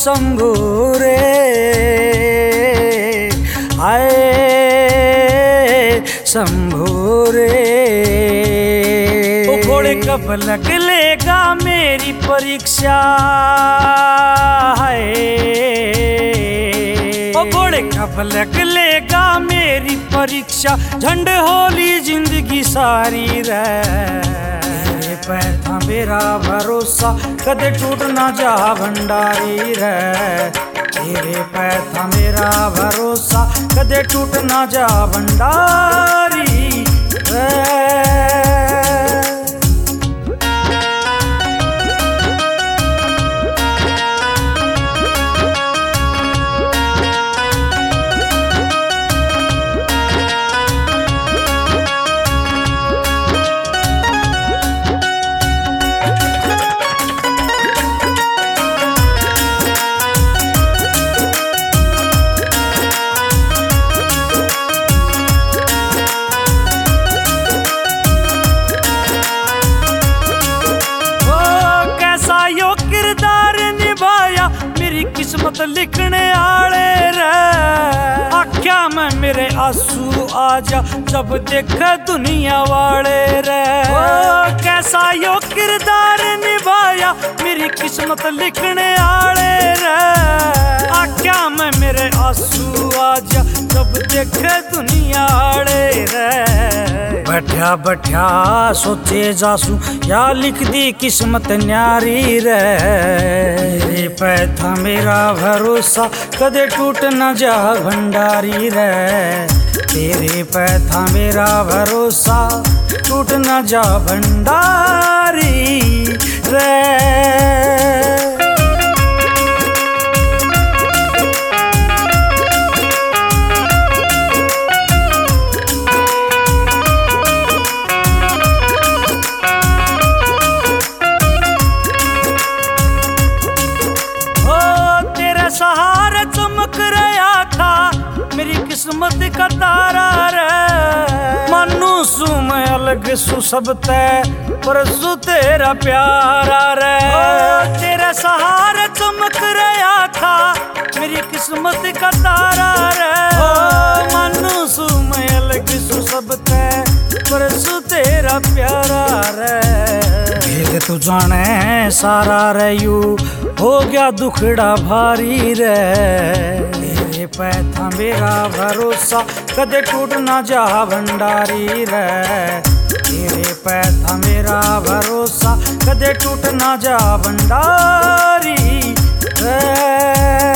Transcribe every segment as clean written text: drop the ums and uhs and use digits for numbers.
शंभू रे आए शंभू रे। ओ घोड़े कब लग लेगा मेरी परीक्षा है, ओ घोड़े कब लग लेगा मेरी परीक्षा। झंड होली जिंदगी सारी रे, तेरे पे था मेरा भरोसा कदे टूट ना जा भंडारी रे। तेरे पे था मेरा भरोसा कदे टूट ना जा भंडारी रे। किस्मत लिखने आले रे, आख्या में मेरे आंसू आजा जब देखे दुनिया वाले रे। कैसा यो किरदार निभाया मेरी किस्मत लिखने आले रे, आख्या में मेरे आंसू आजा जब देखे दुनिया वाले रे। बैठा बैठा सोचे जासू या लिख दी किस्मत न्यारी रे। तेरे पे था मेरा भरोसा कदे टूट न जा भंडारी रे। तेरे पे था मेरा भरोसा टूट न जा भंडारी रे। सहारा चमक रहा था मेरी किस्मत का तारा रे। मनु सु मैं अलग सु सब तय परसु तेरा प्यारा रे। तेरा सहारा चमक रहा था मेरी किस्मत का तारा रे। मनु सु मैं अलग सु सब तय परसु तेरा प्यारा रे। भेद तू जाने सारा रे यू हो गया दुखड़ा भारी रे। तेरे पे था मेरा भरोसा कदे टूट ना जा भंडारी रे। तेरे पे था मेरा भरोसा कदे टूट ना जा भंडारी रे।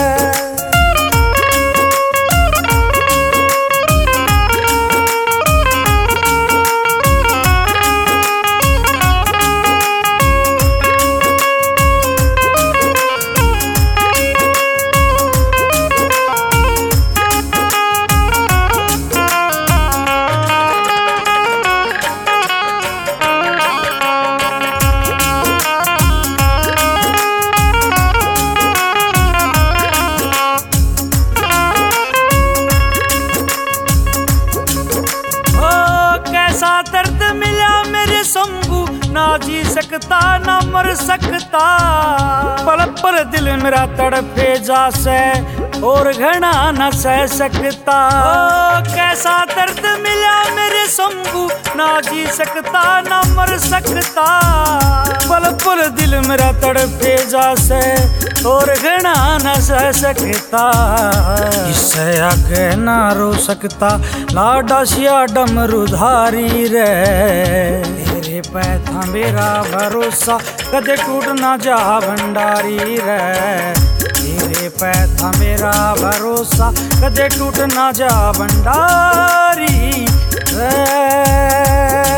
दर्द मिला मेरे शंभू ना जी सकता ना मर सकता। पल पल दिल मेरा तड़पे जा से और घना न सह सकता। कैसा दर्द मिला मेरे शंभू ना जी सकता ना मर सकता। पल पल दिल मेरा तड़पे जा से और घना न सह सकता। इससे आगे ना रो सकता लाडा शिया डमरूधारी रे। तेरे पे था मेरा भरोसा कदे टूट ना जा भंडारी रे। तेरे पे था मेरा भरोसा कदे टूट ना जा भंडारी रे।